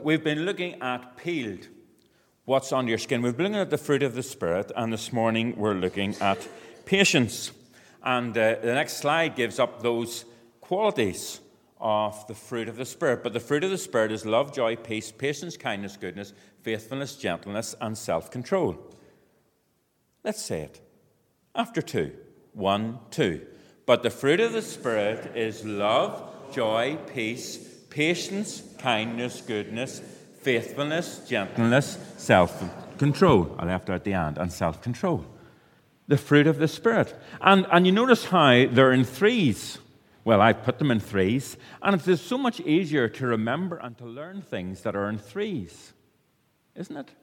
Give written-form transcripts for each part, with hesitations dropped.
we've been looking at peeled, what's on your skin. We've been looking at the fruit of the Spirit, and this morning we're looking at patience. And the next slide gives up those qualities of the fruit of the Spirit. But the fruit of the Spirit is love, joy, peace, patience, kindness, goodness, faithfulness, gentleness, and self-control. Let's say it. After 2. 1, 2. But the fruit of the Spirit is love, joy, peace, patience, kindness, goodness, faithfulness, gentleness, self-control. I left out the and self-control. The fruit of the Spirit. And you notice how they're in threes. Well, I put them in threes. And it's so much easier to remember and to learn things that are in threes. Isn't it?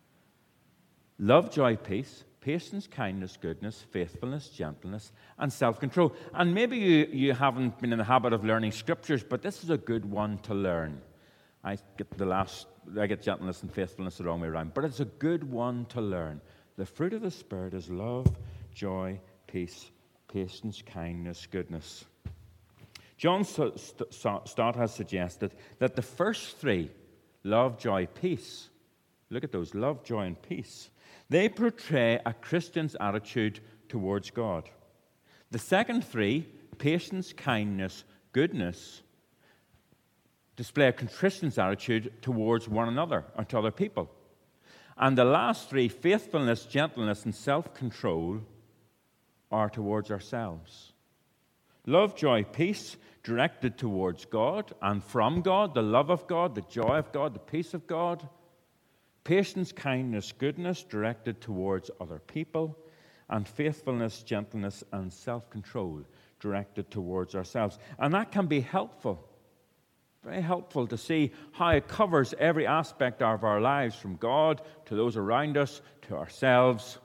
Love, joy, peace, patience, kindness, goodness, faithfulness, gentleness, and self-control. And maybe you haven't been in the habit of learning scriptures, but this is a good one to learn. I get gentleness and faithfulness the wrong way around, but it's a good one to learn. The fruit of the Spirit is love, joy, peace, patience, kindness, goodness. John Stott has suggested that the first three, love, joy, peace, look at those, love, joy, and peace, they portray a Christian's attitude towards God. The second three, patience, kindness, goodness, display a Christian's attitude towards one another or to other people. And the last three, faithfulness, gentleness, and self-control, are towards ourselves. Love, joy, peace, directed towards God and from God, the love of God, the joy of God, the peace of God. Patience, kindness, goodness, directed towards other people. And faithfulness, gentleness, and self-control, directed towards ourselves. And that can be helpful. Very helpful to see how it covers every aspect of our lives, from God to those around us to ourselves.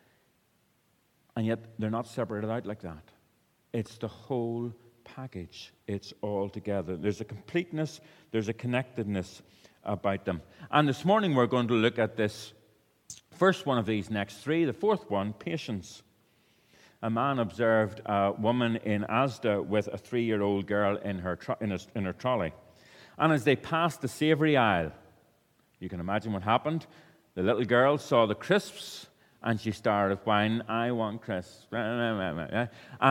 And yet they're not separated out like that. It's the whole package. It's all together. There's a completeness, there's a connectedness about them. And this morning we're going to look at this first one of these next three, the fourth one, patience. A man observed a woman in Asda with a 3-year-old girl in her trolley. And as they passed the savoury aisle, you can imagine what happened. The little girl saw the crisps, and she started whining, "I want crisps." And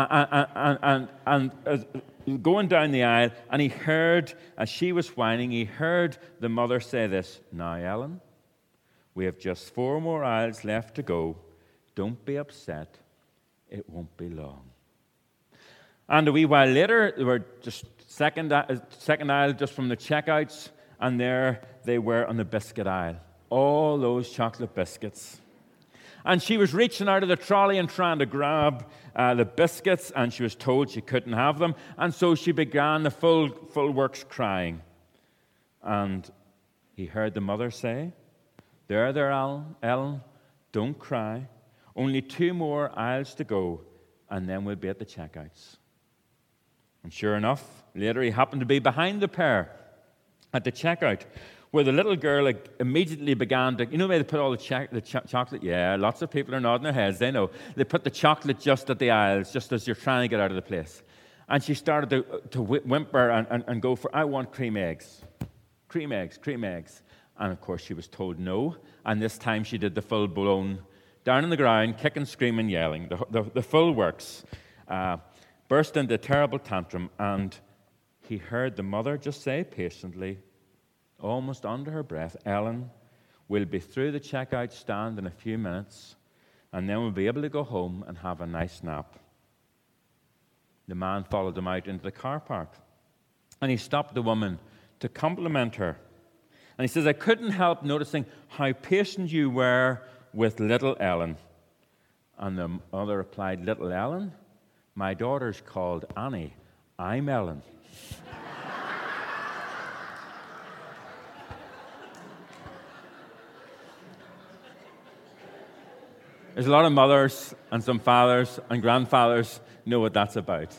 going down the aisle, and he heard, as she was whining, he heard the mother say this, "Now, Ellen, we have just 4 more aisles left to go. Don't be upset. It won't be long." And a wee while later, they were just second aisle just from the checkouts, and there they were on the biscuit aisle. All those chocolate biscuits. And she was reaching out of the trolley and trying to grab the biscuits, and she was told she couldn't have them. And so she began the full works crying. And he heard the mother say, There, Ellen, don't cry. Only 2 more aisles to go, and then we'll be at the checkouts." And sure enough, later he happened to be behind the pair at the checkout, where the little girl immediately began to, where they put all the chocolate? Yeah, lots of people are nodding their heads, they know. They put the chocolate just at the aisles, just as you're trying to get out of the place. And she started to whimper and go for, "I want cream eggs. Cream eggs, cream eggs." And of course she was told no, and this time she did the full-blown, down on the ground, kicking, screaming, yelling, the full works. Burst into a terrible tantrum, and he heard the mother just say patiently, almost under her breath, "Ellen, we'll be through the checkout stand in a few minutes, and then we'll be able to go home and have a nice nap." The man followed them out into the car park, and he stopped the woman to compliment her. And he says, "I couldn't help noticing how patient you were with little Ellen." And the mother replied, "Little Ellen? My daughter's called Annie. I'm Ellen." There's a lot of mothers and some fathers and grandfathers know what that's about.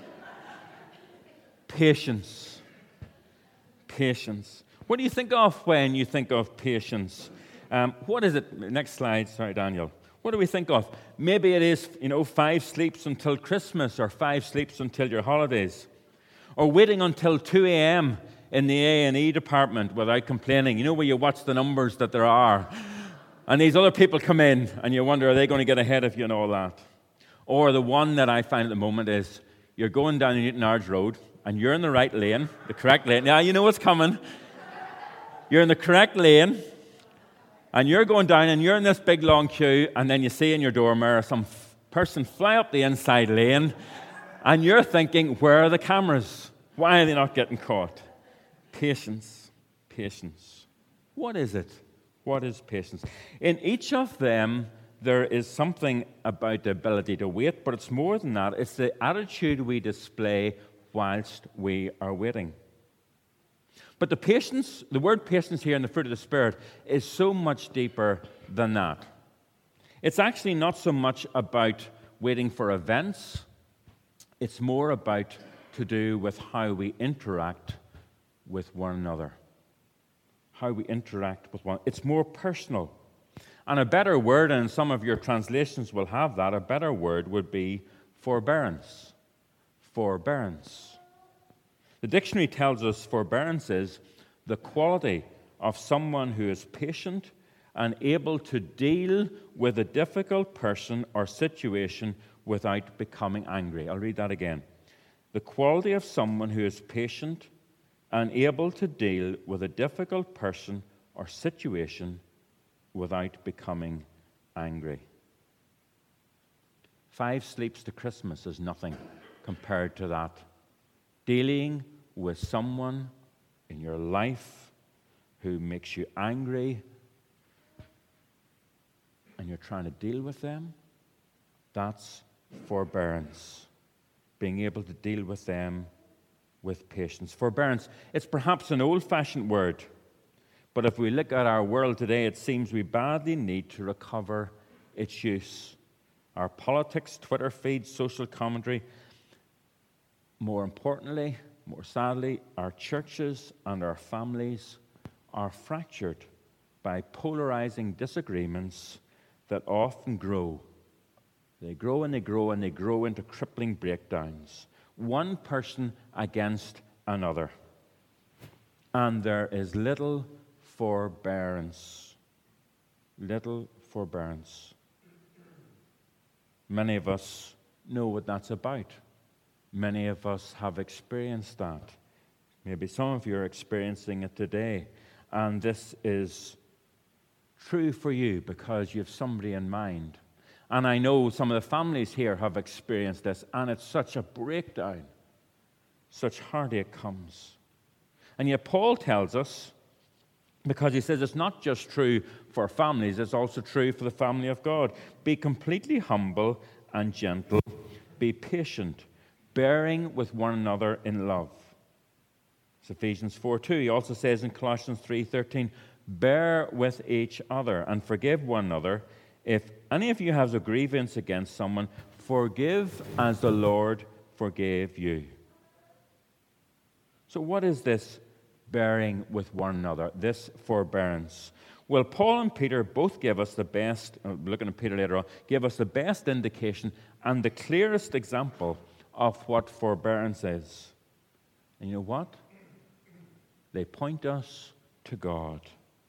Patience. Patience. What do you think of when you think of patience? What is it? Next slide. Sorry, Daniel. What do we think of? Maybe it is, 5 sleeps until Christmas, or 5 sleeps until your holidays, or waiting until 2 a.m. in the A&E department without complaining. You know, where you watch the numbers that there are. And these other people come in, and you wonder, are they going to get ahead of you and all that? Or the one that I find at the moment is, you're going down Newton Ards Road, and you're in the right lane, the correct lane. Now, you know what's coming. You're in the correct lane, and you're going down, and you're in this big, long queue, and then you see in your door mirror some person fly up the inside lane, and you're thinking, where are the cameras? Why are they not getting caught? Patience. Patience. What is it? What is patience? In each of them, there is something about the ability to wait, but it's more than that. It's the attitude we display whilst we are waiting. But the word patience here in the fruit of the Spirit is so much deeper than that. It's actually not so much about waiting for events. It's more about to do with how we interact with one another. How we interact with one. It's more personal. And a better word, and some of your translations will have that, a better word would be forbearance. Forbearance. The dictionary tells us forbearance is the quality of someone who is patient and able to deal with a difficult person or situation without becoming angry. I'll read that again. The quality of someone who is patient and able to deal with a difficult person or situation without becoming angry. 5 sleeps to Christmas is nothing compared to that. Dealing with someone in your life who makes you angry and you're trying to deal with them, that's forbearance. Being able to deal with them with patience. Forbearance, it's perhaps an old-fashioned word, but if we look at our world today, it seems we badly need to recover its use. Our politics, Twitter feeds, social commentary, more importantly, more sadly, our churches and our families are fractured by polarizing disagreements that often grow. They grow and they grow and they grow into crippling breakdowns. One person against another. And there is little forbearance. Little forbearance. Many of us know what that's about. Many of us have experienced that. Maybe some of you are experiencing it today. And this is true for you because you have somebody in mind. And I know some of the families here have experienced this, and it's such a breakdown. Such heartache comes. And yet Paul tells us, because he says it's not just true for families, it's also true for the family of God. Be completely humble and gentle. Be patient, bearing with one another in love. It's Ephesians 4:2. He also says in Colossians 3:13, bear with each other and forgive one another. If any of you has a grievance against someone, forgive as the Lord forgave you. So what is this bearing with one another, this forbearance? Well, Paul and Peter both give us the best, looking at Peter later on, give us the best indication and the clearest example of what forbearance is. And you know what? They point us to God.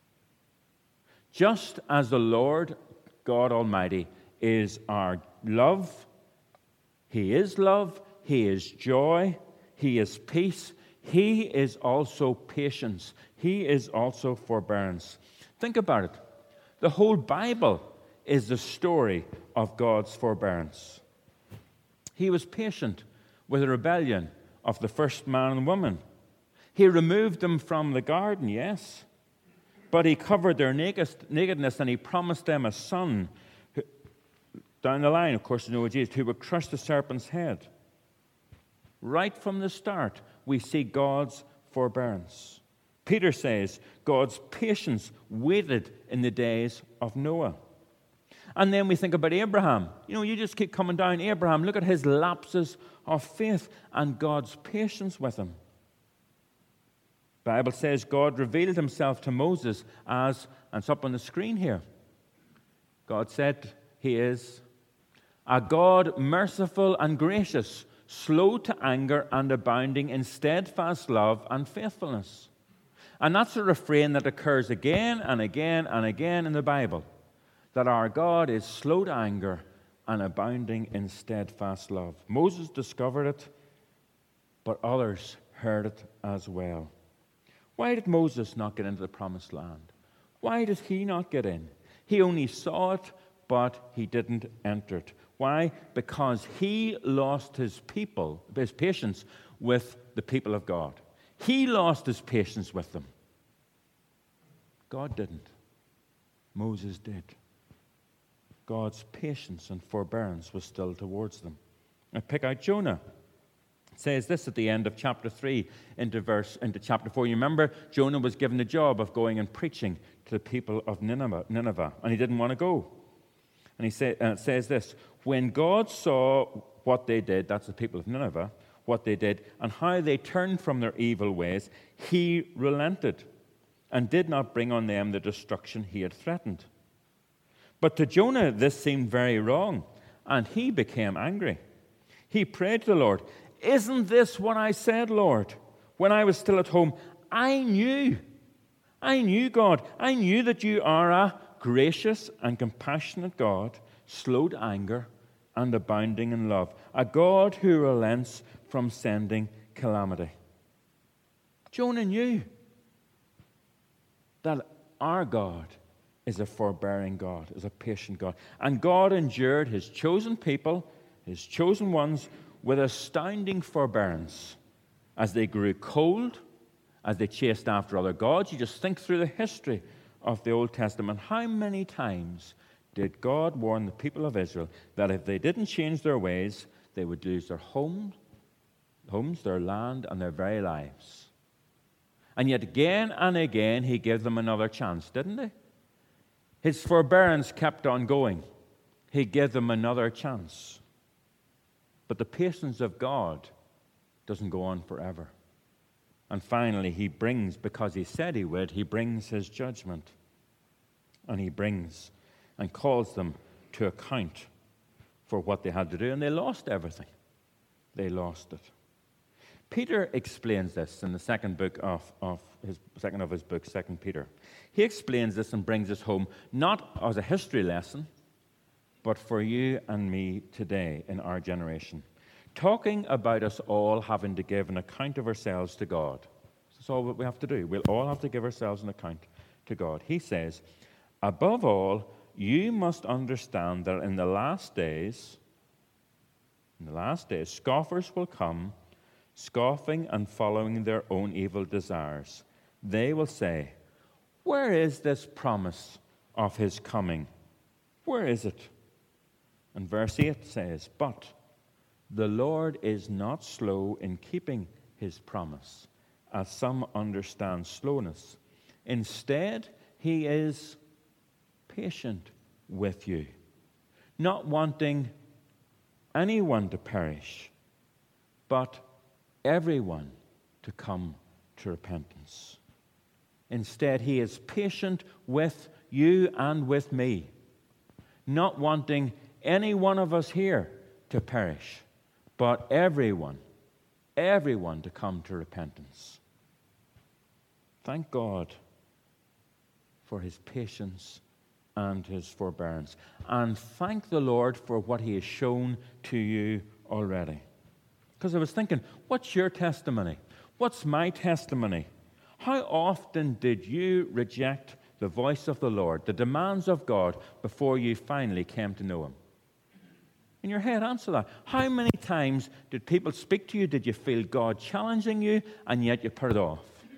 Just as the Lord God Almighty is our love, He is love, He is joy, He is peace, He is also patience, He is also forbearance. Think about it. The whole Bible is the story of God's forbearance. He was patient with the rebellion of the first man and woman. He removed them from the garden, yes, but He covered their nakedness and He promised them a son who, down the line, of course, you know Jesus, who would crush the serpent's head. Right from the start, we see God's forbearance. Peter says God's patience waited in the days of Noah. And then we think about Abraham. You know, you just keep coming down Abraham. Look at his lapses of faith and God's patience with him. The Bible says God revealed Himself to Moses as, and it's up on the screen here. God said He is a God merciful and gracious, slow to anger and abounding in steadfast love and faithfulness. And that's a refrain that occurs again and again and again in the Bible, that our God is slow to anger and abounding in steadfast love. Moses discovered it, but others heard it as well. Why did Moses not get into the promised land? Why did he not get in? He only saw it, but he didn't enter it. Why? Because he lost his patience with the people of God. He lost his patience with them. God didn't. Moses did. God's patience and forbearance was still towards them. I pick out Jonah. It says this at the end of chapter 3 into chapter 4. You remember, Jonah was given the job of going and preaching to the people of Nineveh, and he didn't want to go. And it says this, when God saw what they did, that's the people of Nineveh, what they did, and how they turned from their evil ways, he relented and did not bring on them the destruction he had threatened. But to Jonah, this seemed very wrong, and he became angry. He prayed to the Lord, "Isn't this what I said, Lord? When I was still at home, I knew, God, I knew that you are a gracious and compassionate God, slow to anger and abounding in love, a God who relents from sending calamity." Jonah knew that our God is a forbearing God, is a patient God. And God endured his chosen people, his chosen ones, with astounding forbearance as they grew cold, as they chased after other gods. You just think through the history of the Old Testament. How many times did God warn the people of Israel that if they didn't change their ways, they would lose their homes, their land, and their very lives? And yet again and again, he gave them another chance, didn't he? His forbearance kept on going. He gave them another chance. But the patience of God doesn't go on forever. And finally, he brings, because he said he would, he brings his judgment. And he brings and calls them to account for what they had to do. And they lost everything. They lost it. Peter explains this in the second of his book, 2 Peter. He explains this and brings us home, not as a history lesson, but for you and me today in our generation. Talking about us all having to give an account of ourselves to God. That's all that we have to do. We'll all have to give ourselves an account to God. He says, above all, you must understand that in the last days, scoffers will come, scoffing and following their own evil desires. They will say, where is this promise of his coming? Where is it? And verse 8 says, but the Lord is not slow in keeping his promise, as some understand slowness. Instead, he is patient with you, not wanting anyone to perish, but everyone to come to repentance. Instead, he is patient with you and with me, not wanting any one of us here to perish, but everyone to come to repentance. Thank God for his patience and his forbearance. And thank the Lord for what he has shown to you already. Because I was thinking, what's your testimony? What's my testimony? How often did you reject the voice of the Lord, the demands of God, before you finally came to know him? In your head, answer that. How many times did people speak to you? Did you feel God challenging you, and yet you put it off?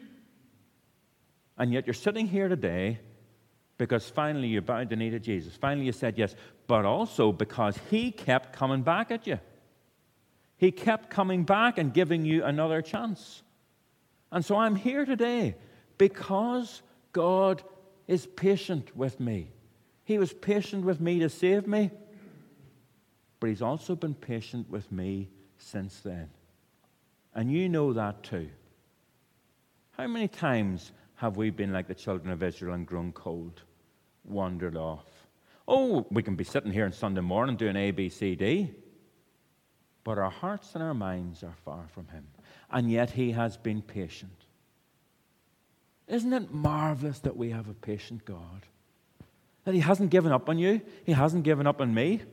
And yet you're sitting here today because finally you bowed the knee to Jesus. Finally you said yes, but also because he kept coming back at you. He kept coming back and giving you another chance. And so I'm here today because God is patient with me. He was patient with me to save me, but he's also been patient with me since then. And you know that too. How many times have we been like the children of Israel and grown cold, wandered off? Oh, we can be sitting here on Sunday morning doing A, B, C, D. but our hearts and our minds are far from him. And yet he has been patient. Isn't it marvelous that we have a patient God? That he hasn't given up on you. He hasn't given up on me.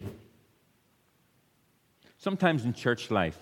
Sometimes in church life,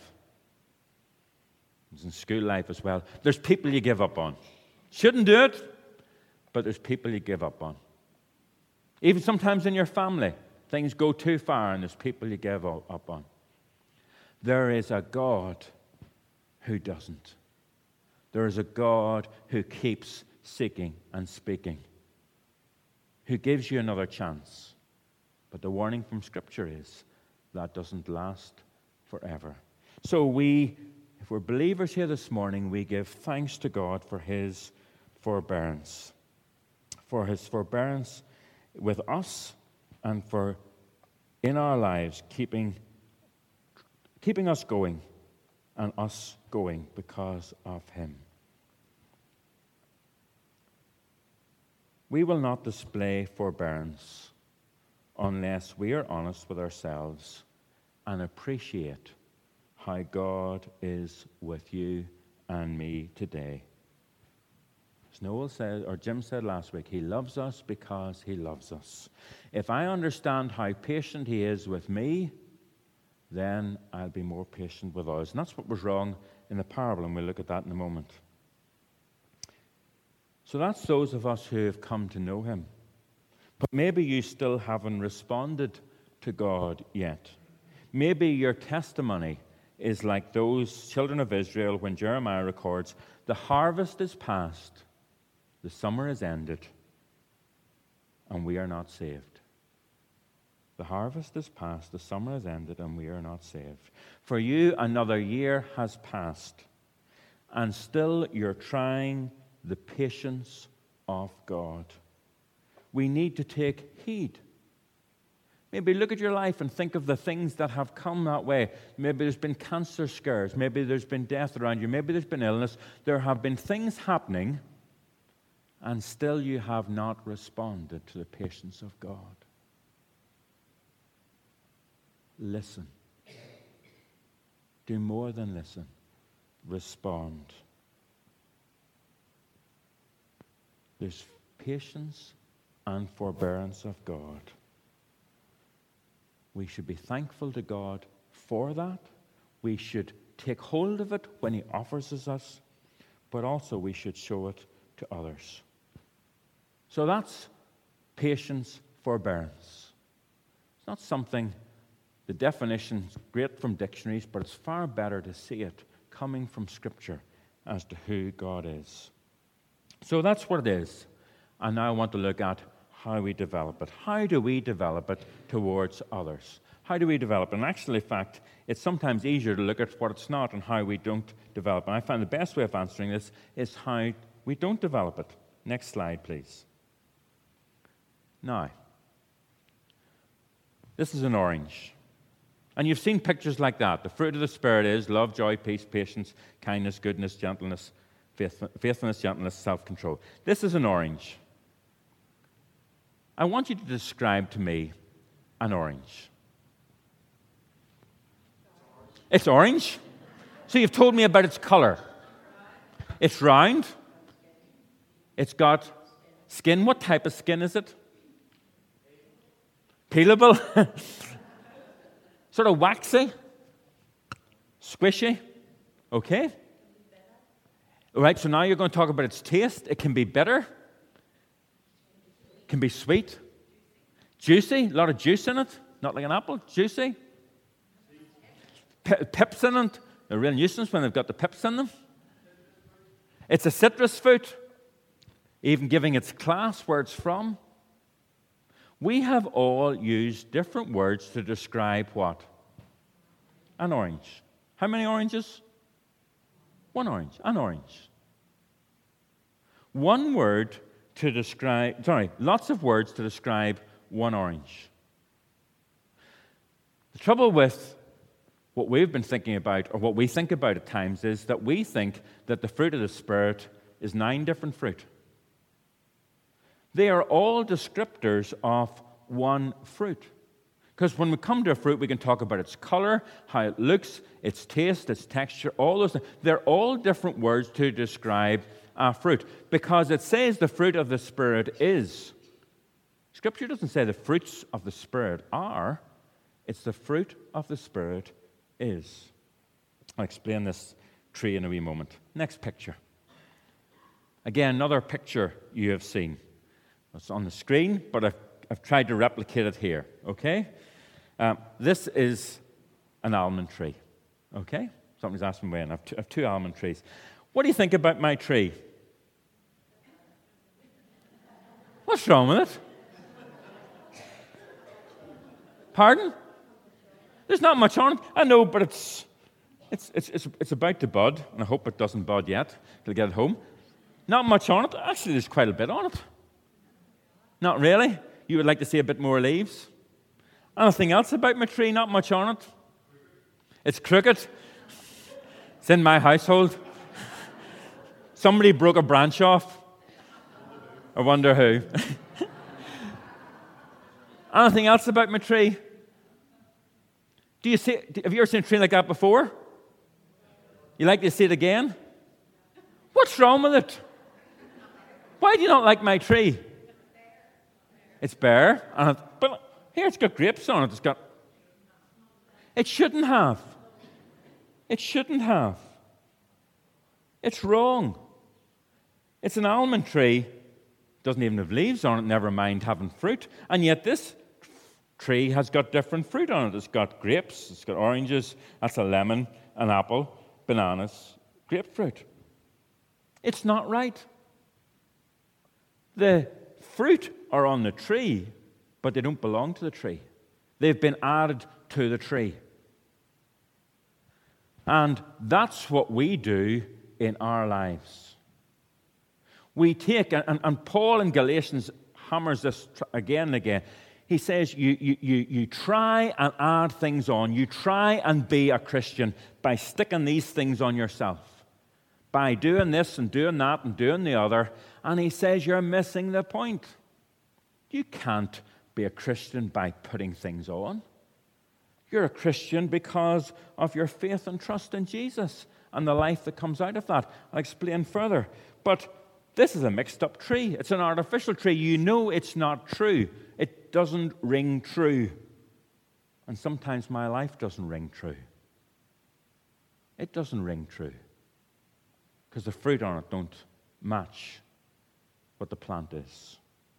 in school life as well, there's people you give up on. Shouldn't do it, but there's people you give up on. Even sometimes in your family, things go too far and there's people you give up on. There is a God who doesn't. There is a God who keeps seeking and speaking, who gives you another chance. But the warning from Scripture is that doesn't last forever. So if we're believers here this morning, we give thanks to God for his forbearance. For his forbearance with us and for in our lives keeping us going and us going because of him. We will not display forbearance unless we are honest with ourselves and appreciate how God is with you and me today. As Noel said, or Jim said last week, he loves us because he loves us. If I understand how patient he is with me, then I'll be more patient with others. And that's what was wrong in the parable, and we'll look at that in a moment. So that's those of us who have come to know him. But maybe you still haven't responded to God yet. Maybe your testimony is like those children of Israel when Jeremiah records, the harvest is past, the summer is ended, and we are not saved. The harvest is past, the summer is ended, and we are not saved. For you, another year has passed, and still you're trying the patience of God. We need to take heed. Maybe look at your life and think of the things that have come that way. Maybe there's been cancer scares. Maybe there's been death around you. Maybe there's been illness. There have been things happening, and still you have not responded to the patience of God. Listen. Do more than listen. Respond. There's patience and forbearance of God. We should be thankful to God for that. We should take hold of it when he offers it us, but also we should show it to others. So that's patience, forbearance. It's not something, the definition's great from dictionaries, but it's far better to see it coming from Scripture as to who God is. So that's what it is. And now I want to look at how we develop it. How do we develop it towards others? How do we develop it? And actually, in fact, it's sometimes easier to look at what it's not and how we don't develop it. And I find the best way of answering this is how we don't develop it. Next slide, please. Now, this is an orange. And you've seen pictures like that. The fruit of the Spirit is love, joy, peace, patience, kindness, goodness, gentleness, faithfulness, gentleness, self-control. This is an orange. I want you to describe to me an orange. It's orange? So you've told me about its color. It's round. It's got skin. What type of skin is it? Peelable? Sort of waxy? Squishy? Okay. All right, so now you're going to talk about its taste. It can be bitter. Can be sweet, juicy, a lot of juice in it, not like an apple, juicy. Pips in it, they're a real nuisance when they've got the pips in them. It's a citrus fruit, even giving its class where it's from. We have all used different words to describe what? An orange. How many oranges? One orange, an orange. One word to describe, lots of words to describe one orange. The trouble with what we've been thinking about, or what we think about at times, is that we think that the fruit of the Spirit is 9 different fruit. They are all descriptors of one fruit. Because when we come to a fruit, we can talk about its color, how it looks, its taste, its texture, all those things. They're all different words to describe a fruit. Because it says the fruit of the Spirit is. Scripture doesn't say the fruits of the Spirit are. It's the fruit of the Spirit is. I'll explain this tree in a wee moment. Next picture. Again, another picture you have seen. It's on the screen, but I've tried to replicate it here, okay? This is an almond tree, okay? Somebody's asked me when. I have two almond trees. What do you think about my tree? What's wrong with it? Pardon? There's not much on it. I know, but it's about to bud, and I hope it doesn't bud yet. It'll get it home. Not much on it. Actually, there's quite a bit on it. Not really. You would like to see a bit more leaves. Anything else about my tree? Not much on it. It's crooked. It's in my household. Somebody broke a branch off. I wonder who. Anything else about my tree? Have you ever seen a tree like that before? You like to see it again? What's wrong with it? Why do you not like my tree? It's bare. But here it's got grapes on it. It shouldn't have. It shouldn't have. It's wrong. It's an almond tree. Doesn't even have leaves on it, never mind having fruit. And yet this tree has got different fruit on it. It's got grapes, it's got oranges, that's a lemon, an apple, bananas, grapefruit. It's not right. The fruit are on the tree, but they don't belong to the tree. They've been added to the tree. And that's what we do in our lives. We take, and Paul in Galatians hammers this again and again. He says you try and add things on. You try and be a Christian by sticking these things on yourself. By doing this and doing that and doing the other. And he says you're missing the point. You can't be a Christian by putting things on. You're a Christian because of your faith and trust in Jesus and the life that comes out of that. I'll explain further. But this is a mixed up tree. It's an artificial tree. You know it's not true. It doesn't ring true. And sometimes my life doesn't ring true. It doesn't ring true. Because the fruit on it don't match what the plant is.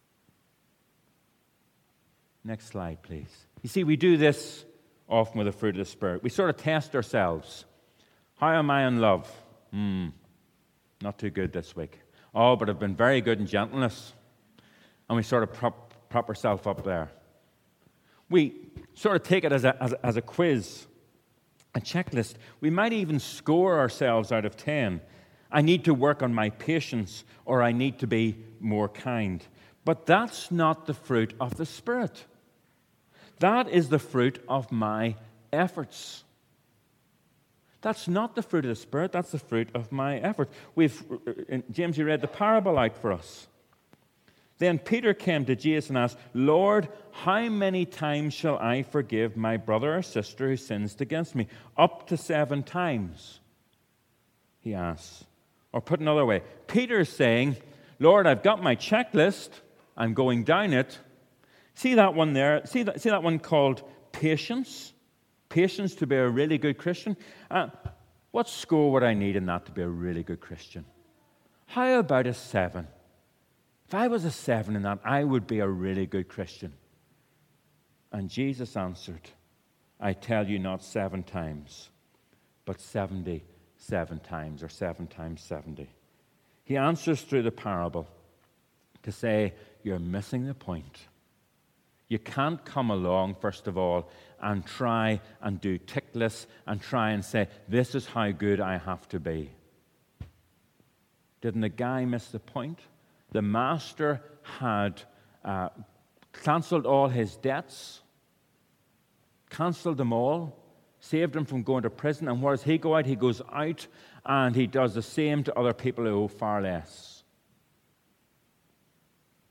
Next slide, please. You see, we do this often with the fruit of the Spirit. We sort of test ourselves. How am I in love? Not too good this week. Oh, but I've been very good in gentleness. And we sort of prop ourselves up there. We sort of take it as a quiz, a checklist. We might even score ourselves out of 10. I need to work on my patience, or I need to be more kind. But that's not the fruit of the Spirit. That is the fruit of my efforts. That's not the fruit of the Spirit. That's the fruit of my efforts. James, you read the parable out for us. Then Peter came to Jesus and asked, Lord, how many times shall I forgive my brother or sister who sins against me? Up to 7 times, he asks. Or put another way, Peter is saying, Lord, I've got my checklist. I'm going down it. See that one there? See that one called patience? Patience to be a really good Christian? What score would I need in that to be a really good Christian? How about a 7? If I was a 7 in that, I would be a really good Christian. And Jesus answered, I tell you not 7 times, but 77 times, or 7 times 70. He answers through the parable to say, you're missing the point. You can't come along, first of all, and try and do tick lists and try and say, this is how good I have to be. Didn't the guy miss the point? The master had cancelled all his debts, cancelled them all, saved him from going to prison. And where does he go out? He goes out and he does the same to other people who owe far less.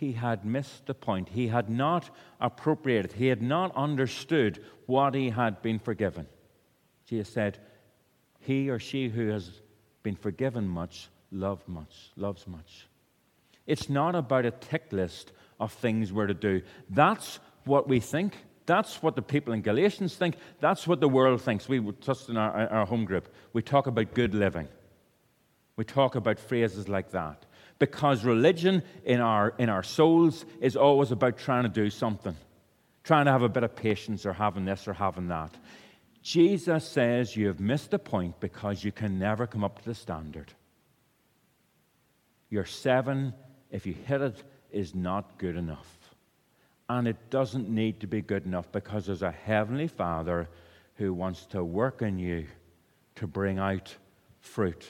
he had missed the point. He had not appropriated. He had not understood what he had been forgiven. Jesus said, he or she who has been forgiven much, loves much. It's not about a tick list of things we're to do. That's what we think. That's what the people in Galatians think. That's what the world thinks. We just in our home group, we talk about good living. We talk about phrases like that. Because religion in our souls is always about trying to do something. Trying to have a bit of patience or having this or having that. Jesus says you have missed the point because you can never come up to the standard. Your 7, if you hit it, is not good enough. And it doesn't need to be good enough because there's a Heavenly Father who wants to work in you to bring out fruit.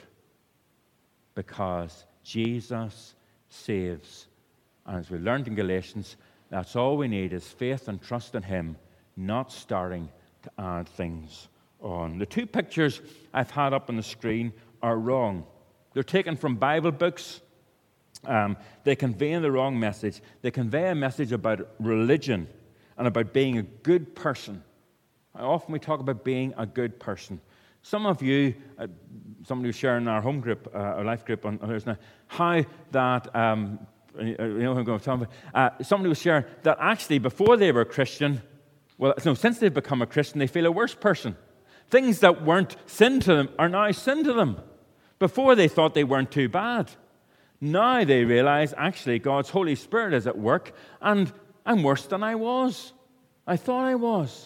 Because Jesus saves. And as we learned in Galatians, that's all we need is faith and trust in Him, not starting to add things on. The 2 pictures I've had up on the screen are wrong. They're taken from Bible books. They convey the wrong message. They convey a message about religion and about being a good person. Often we talk about being a good person. Some of you, somebody was sharing in our home group, our life group on Thursday, how that, you know who I'm going to talk about, somebody was sharing that actually before they were a Christian, since they've become a Christian, they feel a worse person. Things that weren't sin to them are now sin to them. Before they thought they weren't too bad. Now they realize, actually, God's Holy Spirit is at work, and I'm worse than I was. I thought I was.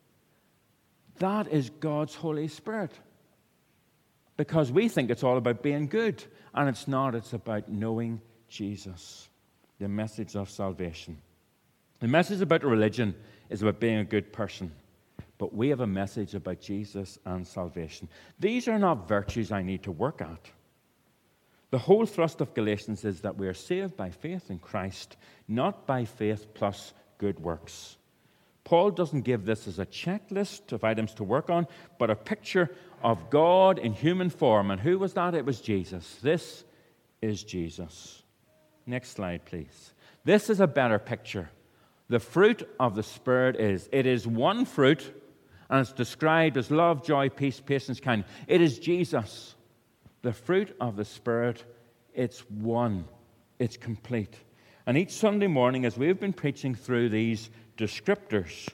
That is God's Holy Spirit. Because we think it's all about being good, and it's not. It's about knowing Jesus, the message of salvation. The message about religion is about being a good person, but we have a message about Jesus and salvation. These are not virtues I need to work at. The whole thrust of Galatians is that we are saved by faith in Christ, not by faith plus good works. Paul doesn't give this as a checklist of items to work on, but a picture of God in human form. And who was that? It was Jesus. This is Jesus. Next slide, please. This is a better picture. The fruit of the Spirit is one fruit, and it's described as love, joy, peace, patience, kindness. It is Jesus. The fruit of the Spirit, it's one. It's complete. And each Sunday morning, as we've been preaching through these descriptors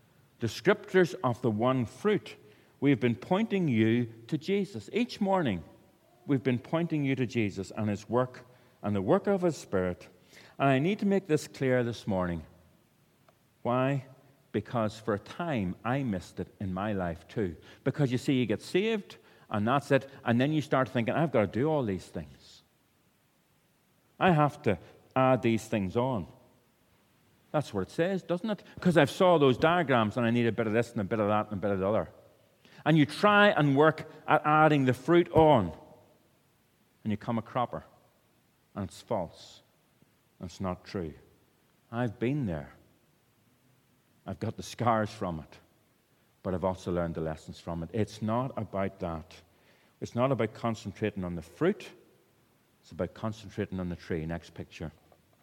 of the one fruit, we've been pointing you to Jesus. Each morning, we've been pointing you to Jesus and His work and the work of His Spirit. And I need to make this clear this morning. Why? Because for a time, I missed it in my life too. Because you see, you get saved, and that's it. And then you start thinking, I've got to do all these things. I have to add these things on. That's what it says, doesn't it? Because I've saw those diagrams and I need a bit of this and a bit of that and a bit of the other. And you try and work at adding the fruit on. And you come a cropper. And it's false. And it's not true. I've been there. I've got the scars from it. But I've also learned the lessons from it. It's not about that. It's not about concentrating on the fruit. It's about concentrating on the tree. Next picture.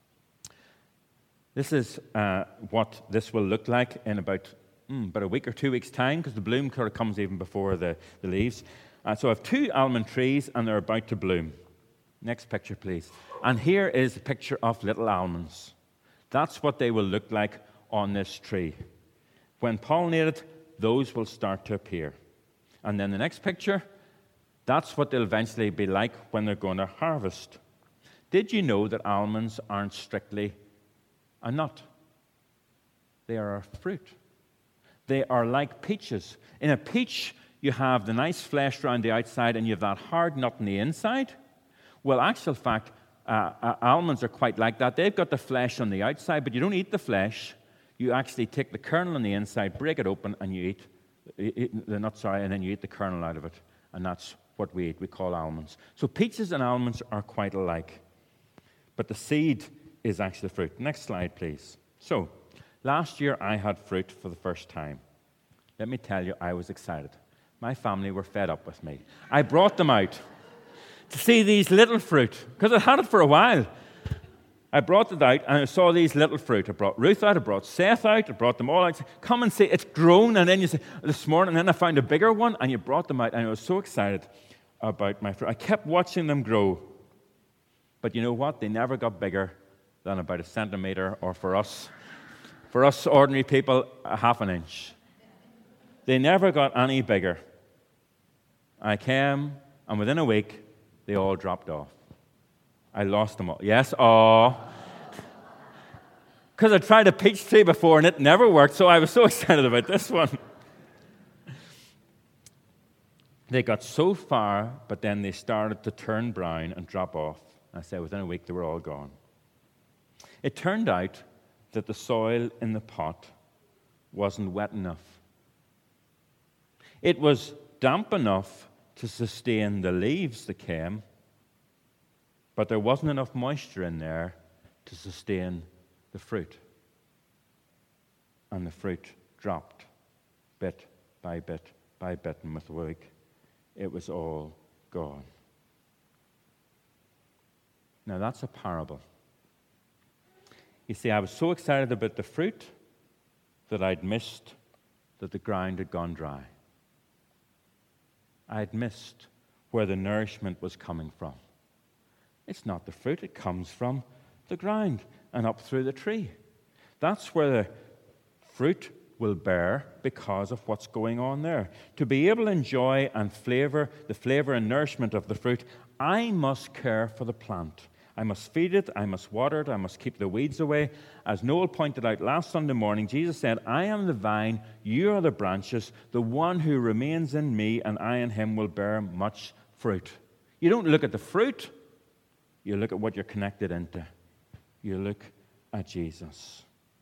This is what this will look like in about a week or 2 weeks' time, because the bloom sort of comes even before the leaves. So I have 2 almond trees, and they're about to bloom. Next picture, please. And here is a picture of little almonds. That's what they will look like on this tree. When pollinated, those will start to appear. And then the next picture, that's what they'll eventually be like when they're going to harvest. Did you know that almonds aren't strictly a nut? They are a fruit. They are like peaches. In a peach, you have the nice flesh around the outside and you have that hard nut on the inside. Well, actual fact, almonds are quite like that. They've got the flesh on the outside, but you don't eat the flesh. You actually take the kernel on the inside, break it open, and you eat the nut, and then you eat the kernel out of it. And that's what we eat. We call almonds. So peaches and almonds are quite alike. But the seed is actually the fruit. Next slide, please. So, last year I had fruit for the first time. Let me tell you, I was excited. My family were fed up with me. I brought them out to see these little fruit, because I had it for a while. I brought it out, and I saw these little fruit. I brought Ruth out, I brought Seth out, I brought them all out. Come and see, it's grown. And then you say, this morning, and then I found a bigger one, and you brought them out. And I was so excited about my fruit. I kept watching them grow. But you know what? They never got bigger than about a centimeter, or for us ordinary people, a half an inch. They never got any bigger. I came, and within a week, they all dropped off. I lost them all. Yes, because I tried a peach tree before and it never worked, so I was so excited about this one. They got so far, but then they started to turn brown and drop off. I said within a week they were all gone. It turned out that the soil in the pot wasn't wet enough. It was damp enough to sustain the leaves that came, but there wasn't enough moisture in there to sustain the fruit. And the fruit dropped bit by bit by bit, and with a week, it was all gone. Now that's a parable. You see, I was so excited about the fruit that I'd missed that the ground had gone dry. I'd missed where the nourishment was coming from. It's not the fruit, it comes from the ground and up through the tree. That's where the fruit will bear because of what's going on there. To be able to enjoy and flavor the flavor and nourishment of the fruit, I must care for the plant. I must feed it, I must water it, I must keep the weeds away. As Noel pointed out last Sunday morning, Jesus said, I am the vine, you are the branches. The one who remains in me and I in him will bear much fruit. You don't look at the fruit, you look at what you're connected into. You look at Jesus.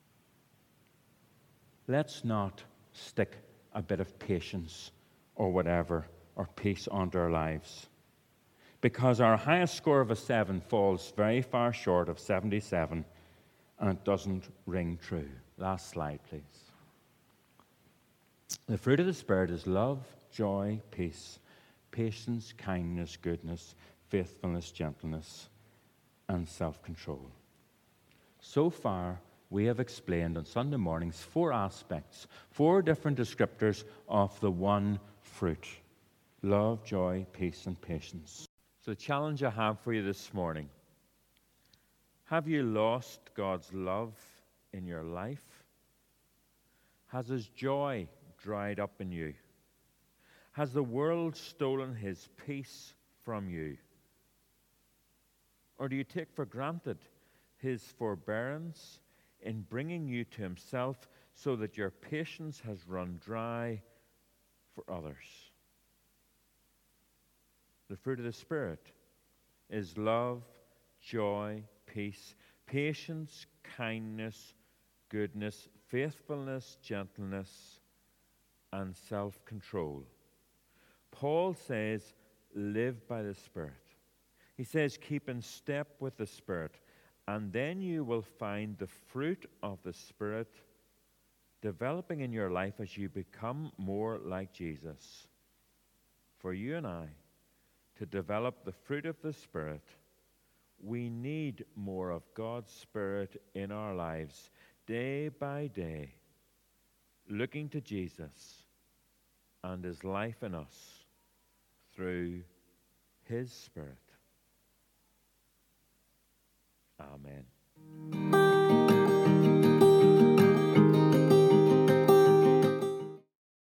Let's not stick a bit of patience or whatever or peace onto our lives, because our highest score of a 7 falls very far short of 77, and it doesn't ring true. Last slide, please. The fruit of the Spirit is love, joy, peace, patience, kindness, goodness, faithfulness, gentleness, and self-control. So far, we have explained on Sunday mornings 4 aspects, 4 different descriptors of the one fruit: love, joy, peace, and patience. So the challenge I have for you this morning: have you lost God's love in your life? Has his joy dried up in you? Has the world stolen his peace from you? Or do you take for granted his forbearance in bringing you to himself so that your patience has run dry for others? The fruit of the Spirit is love, joy, peace, patience, kindness, goodness, faithfulness, gentleness, and self-control. Paul says, live by the Spirit. He says, keep in step with the Spirit, and then you will find the fruit of the Spirit developing in your life as you become more like Jesus. For you and I to develop the fruit of the Spirit, we need more of God's Spirit in our lives, day by day, looking to Jesus and his life in us through his Spirit. Amen.